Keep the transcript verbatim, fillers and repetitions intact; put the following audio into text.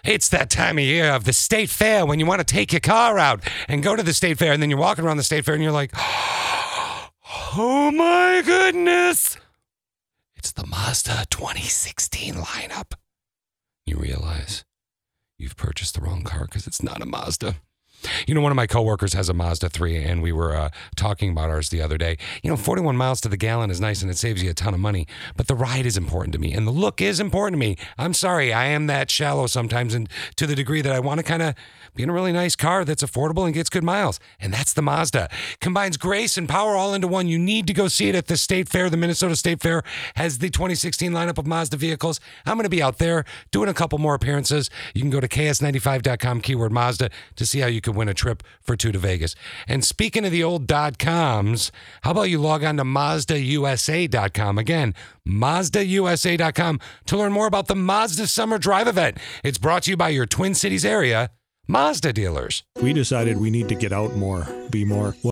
It's that time of year of the state fair when you want to take your car out and go to the state fair, and then you're walking around the state fair and you're like, oh my goodness. It's the Mazda twenty sixteen lineup. You realize you've purchased the wrong car because it's not a Mazda. You know, one of my coworkers has a Mazda three, and we were uh, talking about ours the other day. You know, forty-one miles to the gallon is nice, and it saves you a ton of money, but the ride is important to me, and the look is important to me. I'm sorry, I am that shallow sometimes, and to the degree that I want to kind of be in a really nice car that's affordable and gets good miles, and that's the Mazda. Combines grace and power all into one. You need to go see it at the State Fair. The Minnesota State Fair has the twenty sixteen lineup of Mazda vehicles. I'm going to be out there doing a couple more appearances. You can go to K S ninety-five dot com, keyword Mazda, to see how you could win a trip for two to Vegas. And speaking of the old dot coms, how about you log on to Mazda U S A dot com again, Mazda U S A dot com, to learn more about the Mazda Summer Drive event. It's brought to you by your Twin Cities area Mazda dealers. We decided we need to get out more, be more